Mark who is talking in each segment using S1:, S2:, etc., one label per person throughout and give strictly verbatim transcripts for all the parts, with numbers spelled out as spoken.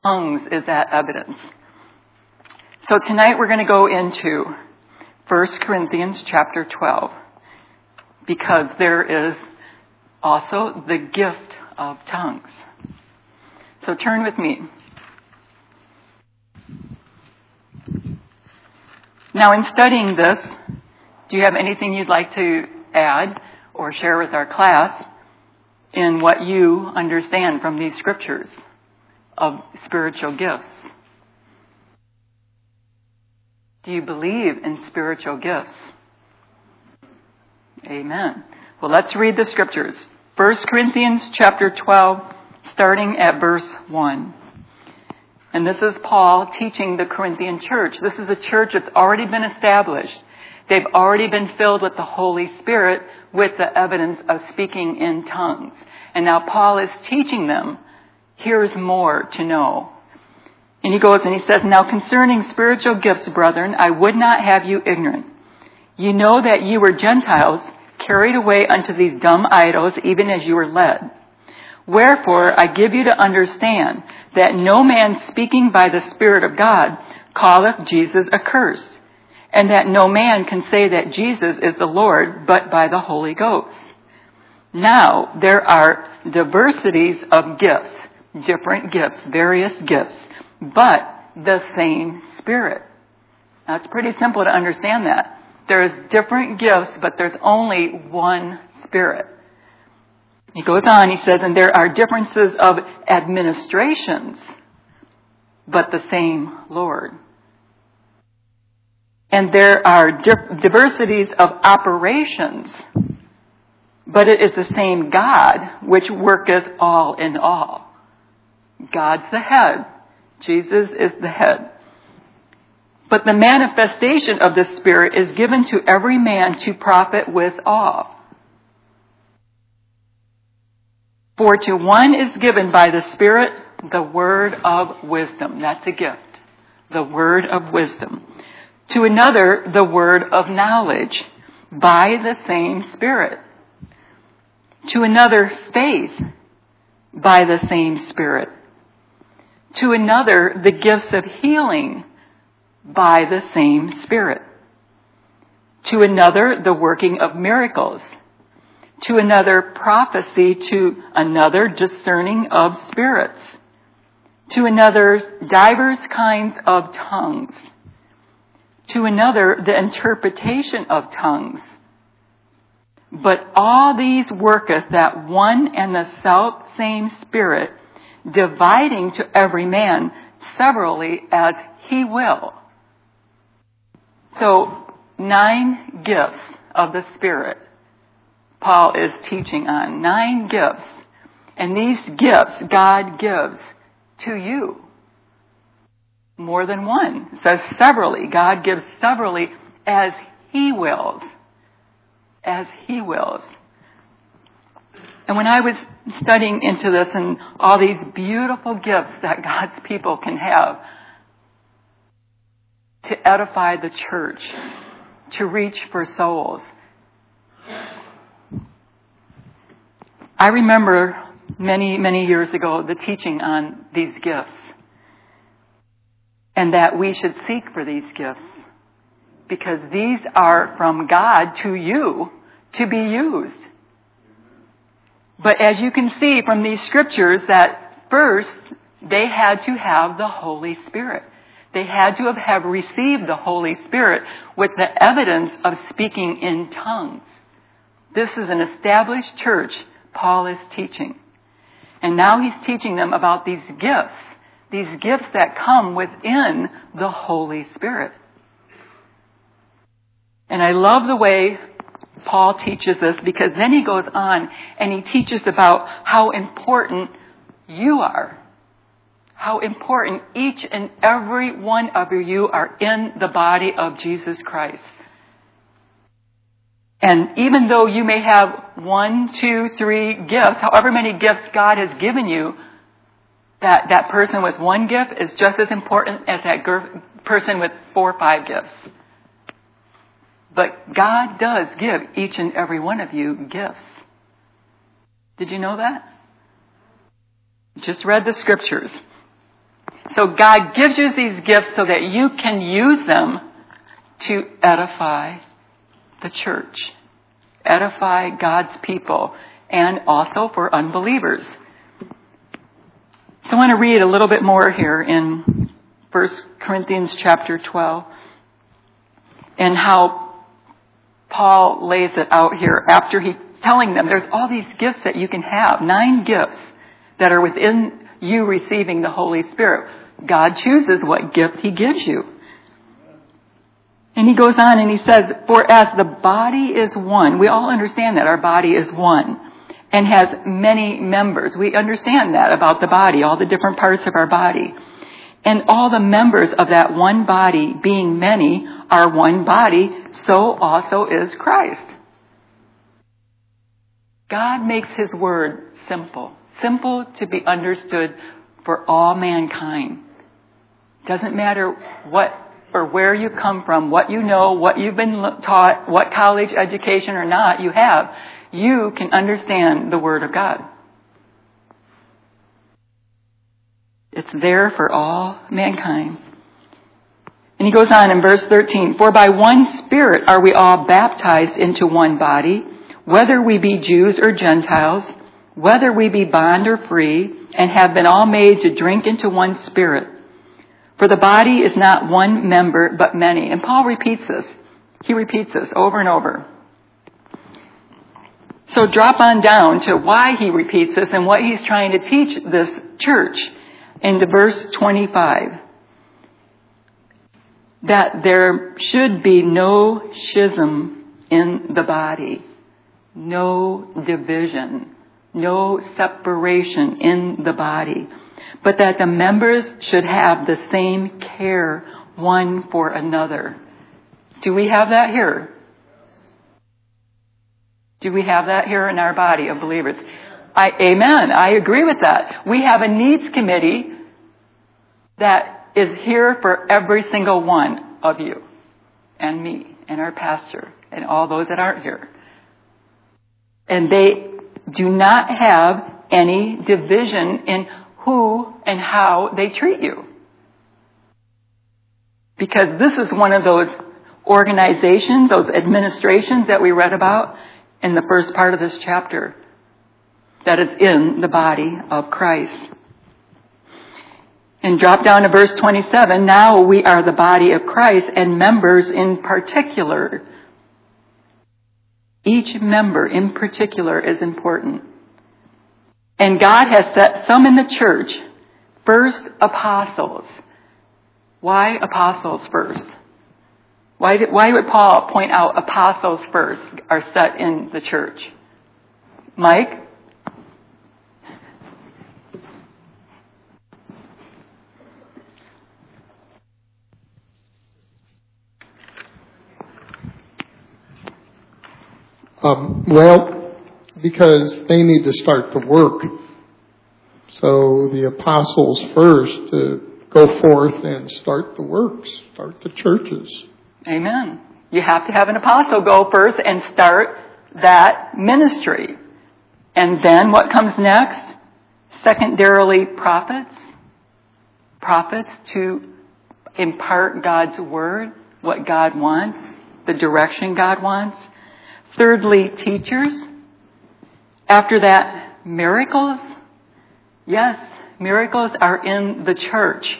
S1: tongues is that evidence. So tonight we're going to go into First Corinthians chapter twelve, because there is also the gift of tongues. So turn with me. Now, in studying this, do you have anything you'd like to add or share with our class in what you understand from these scriptures of spiritual gifts? Do you believe in spiritual gifts? Amen. Well, let's read the scriptures. First Corinthians chapter twelve, starting at verse one. And this is Paul teaching the Corinthian church. This is a church that's already been established. They've already been filled with the Holy Spirit with the evidence of speaking in tongues. And now Paul is teaching them, here's more to know. And he goes and he says, now concerning spiritual gifts, brethren, I would not have you ignorant. You know that you were Gentiles, carried away unto these dumb idols, even as you were led. Wherefore I give you to understand that no man speaking by the Spirit of God calleth Jesus accursed, and that no man can say that Jesus is the Lord but by the Holy Ghost. Now there are diversities of gifts, different gifts, various gifts, but the same Spirit. Now it's pretty simple to understand that. There's different gifts, but there's only one Spirit. He goes on, he says, and there are differences of administrations, but the same Lord. And there are di- diversities of operations, but it is the same God which worketh all in all. God's the head. Jesus is the head. But the manifestation of the Spirit is given to every man to profit withal. For to one is given by the Spirit the word of wisdom. That's a gift. The word of wisdom. To another, the word of knowledge by the same Spirit. To another, faith by the same Spirit. To another, the gifts of healing by the same Spirit. To another, the working of miracles. To another, prophecy. To another, discerning of spirits. To another, divers kinds of tongues. To another, the interpretation of tongues. But all these worketh that one and the self same Spirit, dividing to every man severally as he will. So, nine gifts of the Spirit Paul is teaching on. Nine gifts. And these gifts God gives to you. More than one. It says severally. God gives severally as he wills. As he wills. And when I was studying into this and all these beautiful gifts that God's people can have to edify the church, to reach for souls, I remember many, many years ago the teaching on these gifts and that we should seek for these gifts because these are from God to you to be used. But as you can see from these scriptures that first they had to have the Holy Spirit. They had to have, have received the Holy Spirit with the evidence of speaking in tongues. This is an established church Paul is teaching. And now he's teaching them about these gifts. These gifts that come within the Holy Spirit. And I love the way Paul teaches this because then he goes on and he teaches about how important you are. How important each and every one of you are in the body of Jesus Christ. And even though you may have one, two, three gifts, however many gifts God has given you, that, that person with one gift is just as important as that gir- person with four or five gifts. But God does give each and every one of you gifts. Did you know that? Just read the scriptures. So God gives you these gifts so that you can use them to edify the church, edify God's people, and also for unbelievers. So I want to read a little bit more here in First Corinthians chapter twelve, and how Paul lays it out here after he's telling them there's all these gifts that you can have, nine gifts that are within you receiving the Holy Spirit. God chooses what gift he gives you. And he goes on and he says, for as the body is one, we all understand that our body is one and has many members. We understand that about the body, all the different parts of our body. And all the members of that one body, being many, are one body, so also is Christ. God makes his word simple, simple to be understood for all mankind. Doesn't matter what or where you come from, what you know, what you've been taught, what college education or not you have, you can understand the Word of God. It's there for all mankind. And he goes on in verse thirteen, for by one Spirit are we all baptized into one body, whether we be Jews or Gentiles, whether we be bond or free, and have been all made to drink into one Spirit. For the body is not one member, but many. And Paul repeats this. He repeats this over and over. So drop on down to why he repeats this and what he's trying to teach this church into verse twenty-five. That there should be no schism in the body, no division, no separation in the body, but that the members should have the same care one for another. Do we have that here? Do we have that here in our body of believers? I, amen. I agree with that. We have a needs committee that is here for every single one of you and me and our pastor and all those that aren't here. And they do not have any division in who and how they treat you. Because this is one of those organizations, those administrations that we read about in the first part of this chapter that is in the body of Christ. And drop down to verse twenty-seven. Now we are the body of Christ and members in particular. Each member in particular is important. And God has set some in the church, first apostles. Why apostles first? Why did, why would Paul point out apostles first are set in the church? Mike?
S2: Um, well, because they need to start the work. So the apostles first to go forth and start the works, start the churches.
S1: Amen. You have to have an apostle go first and start that ministry. And then what comes next? Secondarily, prophets. Prophets to impart God's word, what God wants, the direction God wants. Thirdly, teachers. After that, miracles. Yes, miracles are in the church.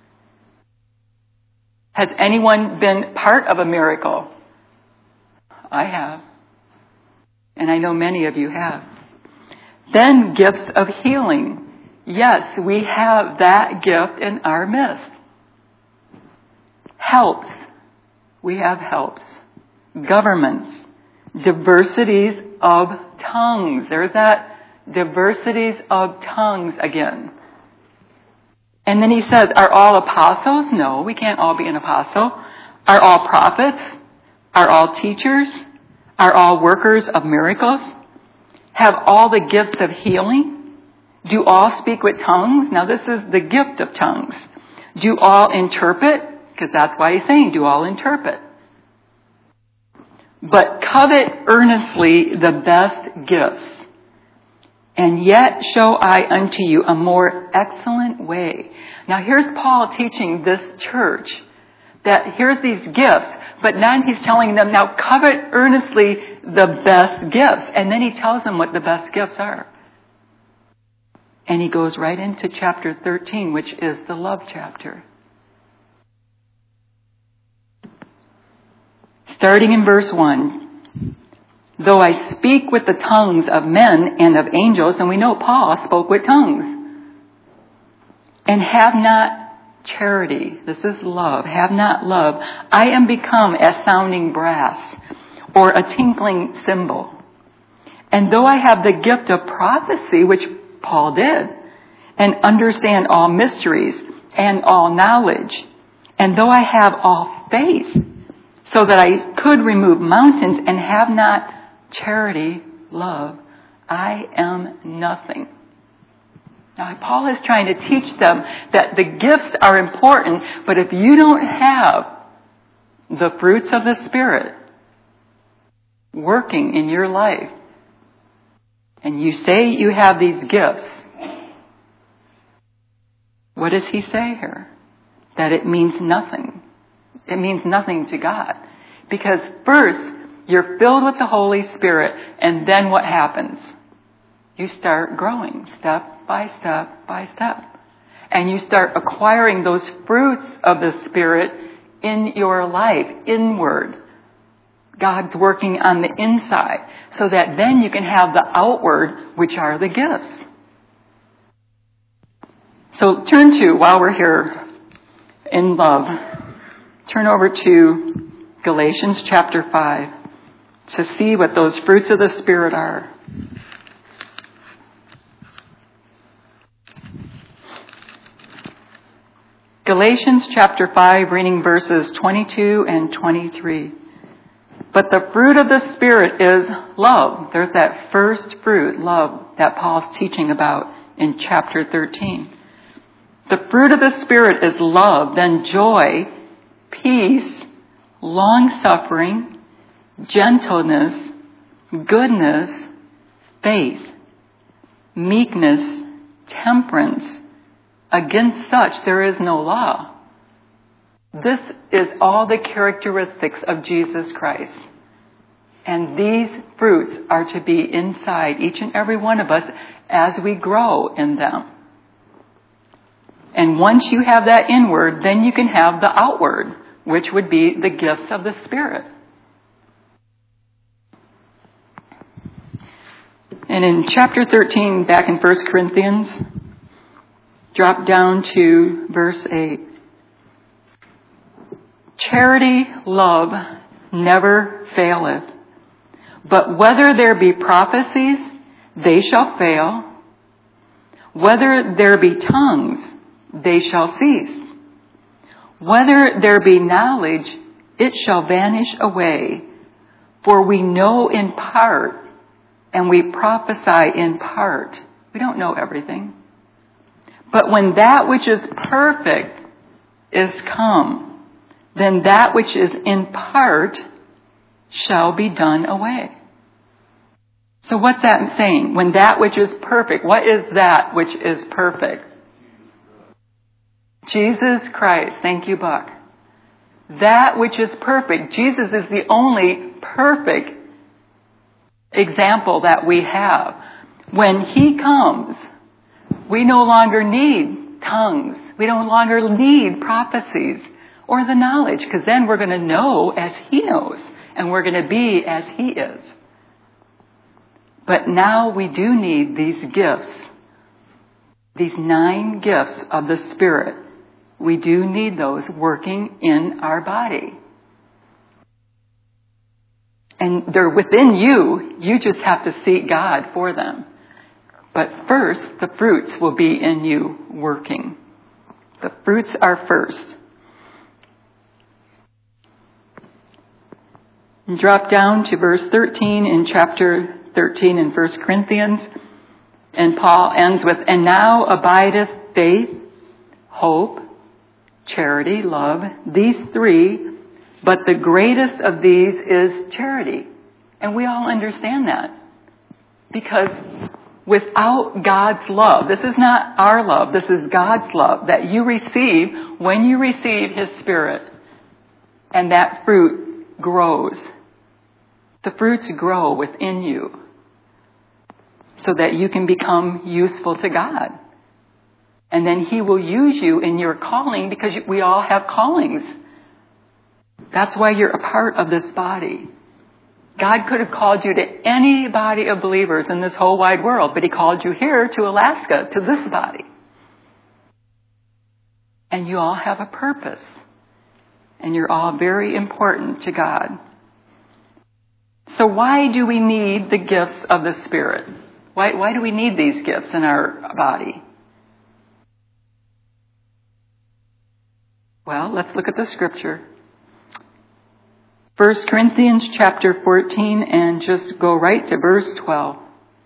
S1: Has anyone been part of a miracle? I have. And I know many of you have. Then gifts of healing. Yes, we have that gift in our midst. Helps. We have helps. Governments. Diversities of tongues. There's that diversities of tongues again. And then he says, are all apostles? No, we can't all be an apostle. Are all prophets? Are all teachers? Are all workers of miracles? Have all the gifts of healing? Do all speak with tongues? Now this is the gift of tongues. Do all interpret? Because that's why he's saying, do all interpret. But covet earnestly the best gifts. And yet show I unto you a more excellent way. Now here's Paul teaching this church that here's these gifts, but then he's telling them, now covet earnestly the best gifts. And then he tells them what the best gifts are. And he goes right into chapter thirteen, which is the love chapter. Starting in verse one. Though I speak with the tongues of men and of angels, and we know Paul spoke with tongues, and have not charity, this is love, have not love, I am become as sounding brass or a tinkling cymbal. And though I have the gift of prophecy, which Paul did, and understand all mysteries and all knowledge, and though I have all faith, so that I could remove mountains and have not charity, love, I am nothing. Now, Paul is trying to teach them that the gifts are important, but if you don't have the fruits of the Spirit working in your life, and you say you have these gifts, what does he say here? That it means nothing. It means nothing to God. Because first, you're filled with the Holy Spirit, and then what happens? You start growing step by step by step. And you start acquiring those fruits of the Spirit in your life, inward. God's working on the inside, so that then you can have the outward, which are the gifts. So turn to, while we're here in love, turn over to Galatians chapter five. To see what those fruits of the Spirit are. Galatians chapter five, reading verses twenty-two and twenty-three. But the fruit of the Spirit is love. There's that first fruit, love, that Paul's teaching about in chapter thirteen. The fruit of the Spirit is love, then joy, peace, long-suffering, gentleness, goodness, faith, meekness, temperance. Against such there is no law. This is all the characteristics of Jesus Christ. And these fruits are to be inside each and every one of us as we grow in them. And once you have that inward, then you can have the outward, which would be the gifts of the Spirit. And in chapter thirteen, back in First Corinthians, drop down to verse eight. Charity, love, never faileth. But whether there be prophecies, they shall fail. Whether there be tongues, they shall cease. Whether there be knowledge, it shall vanish away. For we know in part, and we prophesy in part. We don't know everything. But when that which is perfect is come, then that which is in part shall be done away. So what's that saying? When that which is perfect, what is that which is perfect? Jesus Christ. Thank you, Buck. That which is perfect. Jesus is the only perfect example that we have. When he comes, we no longer need tongues. We no longer need prophecies or the knowledge, because then we're going to know as he knows, and we're going to be as he is. But now we do need these gifts, these nine gifts of the Spirit. We do need those working in our body. And they're within you. You just have to seek God for them. But first, the fruits will be in you working. The fruits are first. And drop down to verse thirteen in chapter thirteen in First Corinthians. And Paul ends with, and now abideth faith, hope, charity, love, these three, but the greatest of these is charity. And we all understand that. Because without God's love. This is not our love. This is God's love that you receive when you receive His Spirit. And that fruit grows. The fruits grow within you so that you can become useful to God. And then He will use you in your calling, because we all have callings. That's why you're a part of this body. God could have called you to any body of believers in this whole wide world, but He called you here to Alaska, to this body. And you all have a purpose. And you're all very important to God. So why do we need the gifts of the Spirit? Why, why do we need these gifts in our body? Well, let's look at the scripture. First Corinthians chapter fourteen, and just go right to verse twelve.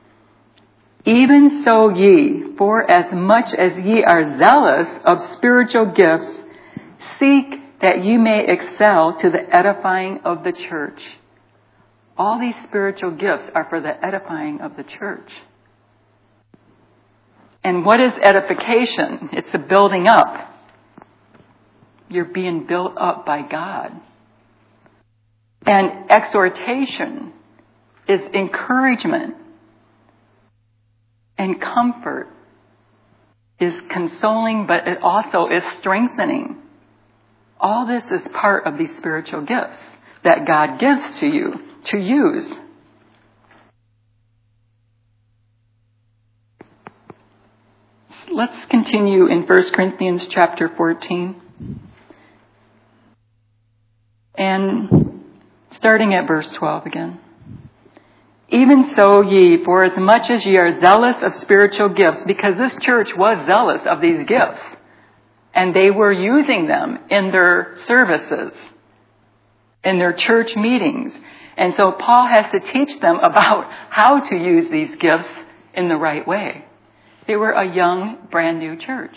S1: Even so ye, for as much as ye are zealous of spiritual gifts, seek that you may excel to the edifying of the church. All these spiritual gifts are for the edifying of the church. And what is edification? It's a building up. You're being built up by God. And exhortation is encouragement. And comfort is consoling, but it also is strengthening. All this is part of these spiritual gifts that God gives to you to use. Let's continue in First Corinthians chapter fourteen. And starting at verse twelve again. Even so ye, for as much as ye are zealous of spiritual gifts, because this church was zealous of these gifts, and they were using them in their services, in their church meetings. And so Paul has to teach them about how to use these gifts in the right way. They were a young, brand new church.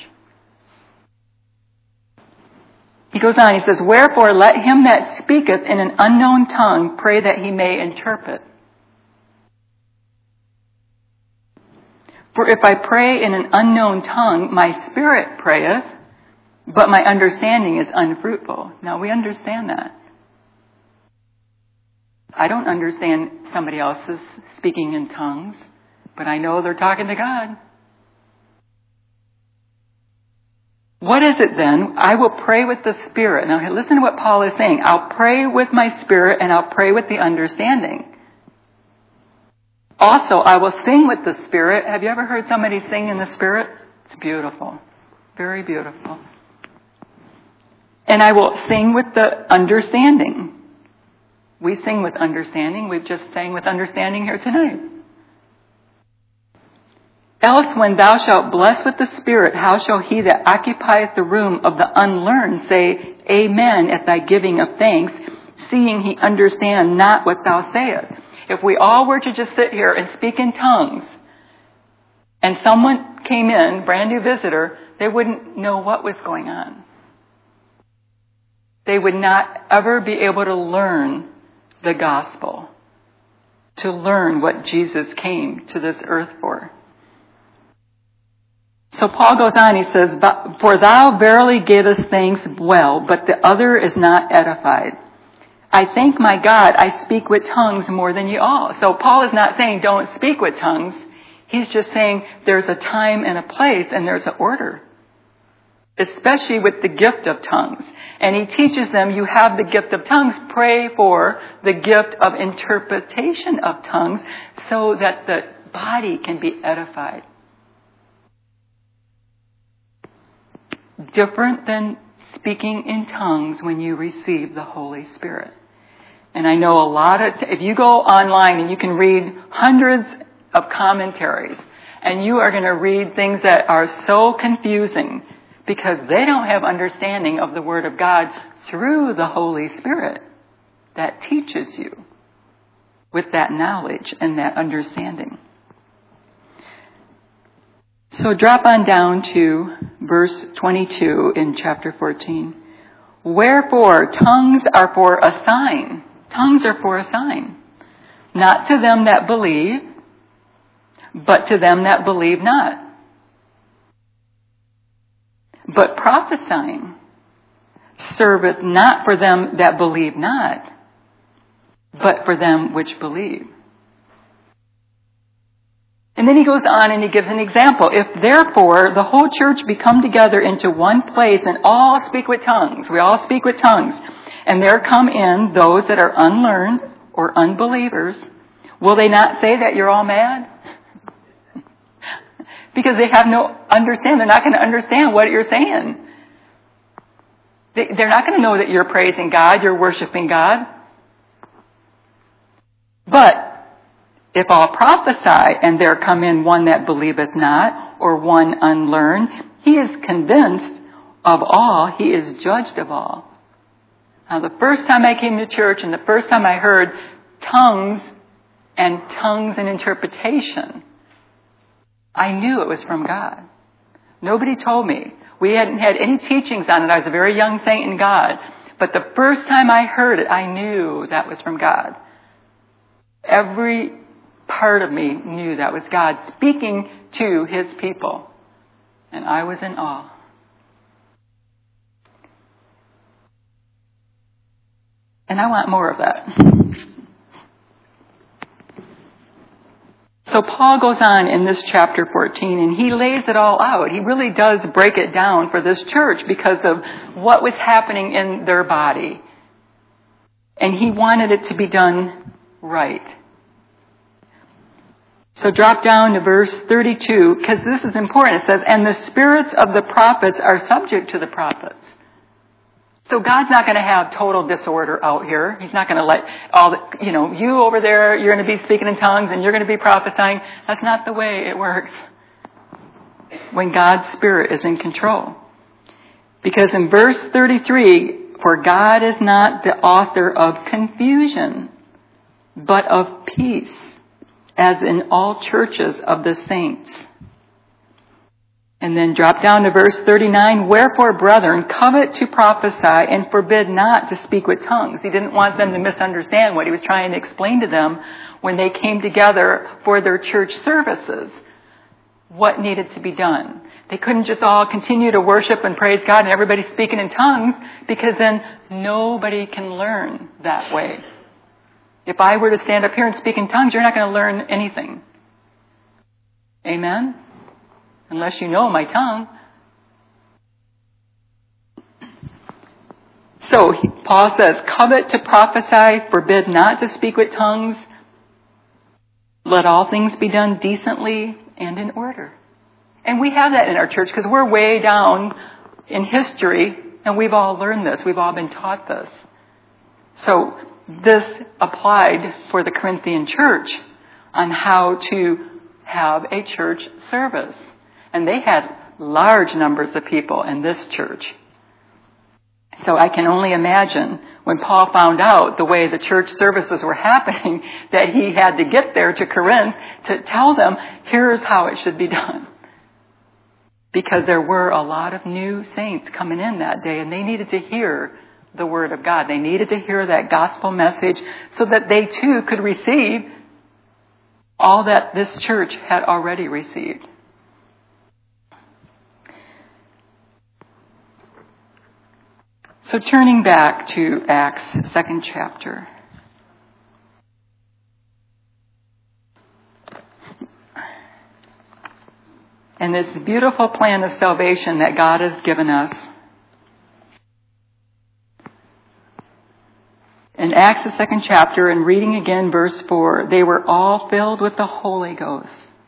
S1: He goes on, he says, wherefore let him that speaketh in an unknown tongue pray that he may interpret. For if I pray in an unknown tongue, my spirit prayeth, but my understanding is unfruitful. Now we understand that. I don't understand somebody else's speaking in tongues, but I know they're talking to God. What is it then? I will pray with the Spirit. Now listen to what Paul is saying. I'll pray with my spirit and I'll pray with the understanding. Also, I will sing with the Spirit. Have you ever heard somebody sing in the Spirit? It's beautiful. Very beautiful. And I will sing with the understanding. We sing with understanding. We've just sang with understanding here tonight. Else when thou shalt bless with the Spirit, how shall he that occupieth the room of the unlearned say, Amen, at thy giving of thanks, seeing he understand not what thou sayest? If we all were to just sit here and speak in tongues, and someone came in, brand new visitor, they wouldn't know what was going on. They would not ever be able to learn the gospel, to learn what Jesus came to this earth for. So Paul goes on, he says, for thou verily gavest thanks well, but the other is not edified. I thank my God I speak with tongues more than you all. So Paul is not saying don't speak with tongues. He's just saying there's a time and a place and there's an order. Especially with the gift of tongues. And he teaches them, you have the gift of tongues, pray for the gift of interpretation of tongues so that the body can be edified. Different than speaking in tongues when you receive the Holy Spirit. And I know a lot of, if you go online and you can read hundreds of commentaries, and you are going to read things that are so confusing because they don't have understanding of the Word of God through the Holy Spirit that teaches you with that knowledge and that understanding. So drop on down to verse twenty-two in chapter fourteen. Wherefore tongues are for a sign. Tongues are for a sign. Not to them that believe, but to them that believe not. But prophesying serveth not for them that believe not, but for them which believe. And then he goes on and he gives an example. If therefore the whole church be come together into one place and all speak with tongues, we all speak with tongues, and there come in those that are unlearned or unbelievers, will they not say that you're all mad? Because they have no understand. They're not going to understand what you're saying. They, they're not going to know that you're praising God, you're worshiping God. But if all prophesy, and there come in one that believeth not, or one unlearned, he is convinced of all, he is judged of all. Now, the first time I came to church, and the first time I heard tongues and tongues and interpretation, I knew it was from God. Nobody told me. We hadn't had any teachings on it. I was a very young saint in God. But the first time I heard it, I knew that was from God. Every part of me knew that was God speaking to his people. And I was in awe. And I want more of that. So Paul goes on in this chapter fourteen and he lays it all out. He really does break it down for this church because of what was happening in their body. And he wanted it to be done right. So drop down to verse thirty-two, because this is important. It says, and the spirits of the prophets are subject to the prophets. So God's not going to have total disorder out here. He's not going to let all the, you know, you over there, you're going to be speaking in tongues and you're going to be prophesying. That's not the way it works when God's Spirit is in control. Because in verse thirty-three, for God is not the author of confusion, but of peace, as in all churches of the saints. And then drop down to verse thirty-nine. Wherefore, brethren, covet to prophesy and forbid not to speak with tongues. He didn't want them to misunderstand what he was trying to explain to them when they came together for their church services. What needed to be done. They couldn't just all continue to worship and praise God and everybody speaking in tongues, because then nobody can learn that way. If I were to stand up here and speak in tongues, you're not going to learn anything. Amen? Unless you know my tongue. So Paul says, covet to prophesy, forbid not to speak with tongues. Let all things be done decently and in order. And we have that in our church because we're way down in history and we've all learned this. We've all been taught this. So this applied for the Corinthian church on how to have a church service. And they had large numbers of people in this church. So I can only imagine when Paul found out the way the church services were happening, that he had to get there to Corinth to tell them, here's how it should be done. Because there were a lot of new saints coming in that day, and they needed to hear the Word of God. They needed to hear that gospel message so that they too could receive all that this church had already received. So turning back to Acts, second chapter. And this beautiful plan of salvation that God has given us. In Acts, the second chapter, and reading again verse four, they were all filled with the Holy Ghost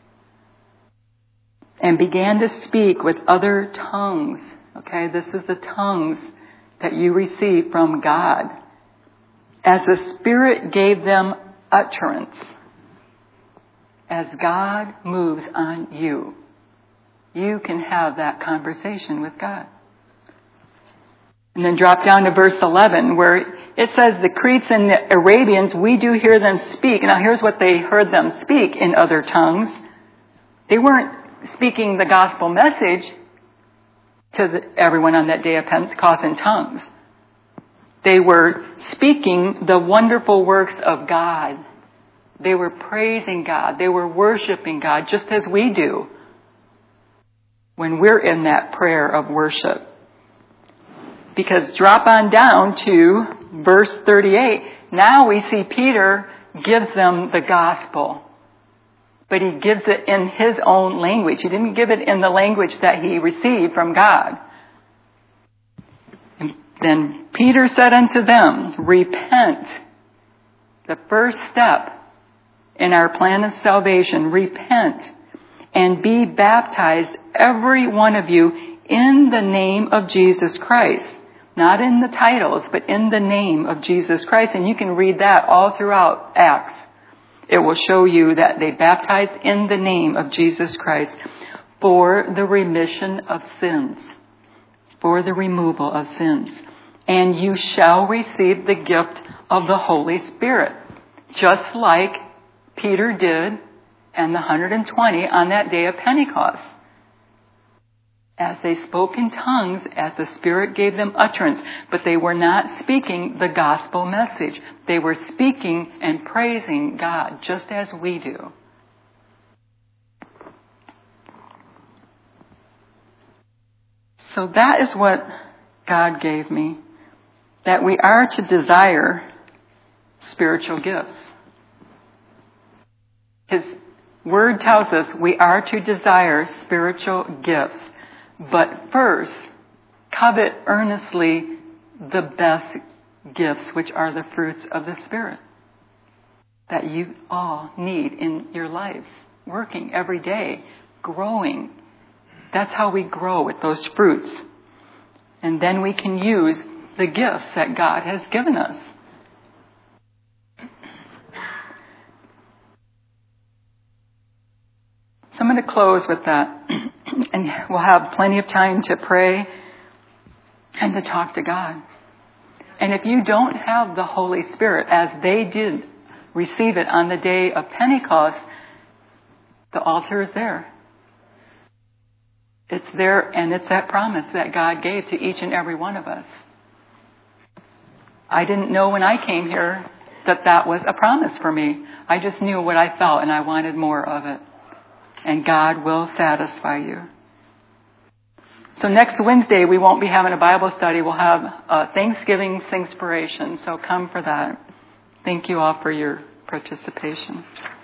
S1: and began to speak with other tongues. Okay, this is the tongues that you receive from God, as the Spirit gave them utterance, as God moves on you. You can have that conversation with God. And then drop down to verse eleven, where it says the Cretes and the Arabians, we do hear them speak. Now here's what they heard them speak in other tongues. They weren't speaking the gospel message to the, everyone on that day of Pentecost in tongues. They were speaking the wonderful works of God They were praising God. They were worshiping God just as we do when we're in that prayer of worship. Because drop on down to verse thirty-eight. Now we see Peter gives them the gospel. But he gives it in his own language. He didn't give it in the language that he received from God. And then Peter said unto them, repent. The first step in our plan of salvation, repent and be baptized, every one of you, in the name of Jesus Christ. Not in the titles, but in the name of Jesus Christ. And you can read that all throughout Acts. It will show you that they baptized in the name of Jesus Christ for the remission of sins, for the removal of sins. And you shall receive the gift of the Holy Spirit, just like Peter did and the one hundred twenty on that day of Pentecost. As they spoke in tongues, as the Spirit gave them utterance, but they were not speaking the gospel message. They were speaking and praising God, just as we do. So that is what God gave me, that we are to desire spiritual gifts. His word tells us we are to desire spiritual gifts. But first, covet earnestly the best gifts, which are the fruits of the Spirit, that you all need in your life, working every day, growing. That's how we grow, with those fruits. And then we can use the gifts that God has given us. So I'm going to close with that. And we'll have plenty of time to pray and to talk to God. And if you don't have the Holy Spirit, as they did receive it on the day of Pentecost, the altar is there. It's there, and it's that promise that God gave to each and every one of us. I didn't know when I came here that that was a promise for me. I just knew what I felt, and I wanted more of it. And God will satisfy you. So next Wednesday, we won't be having a Bible study. We'll have a Thanksgiving Singspiration. So come for that. Thank you all for your participation.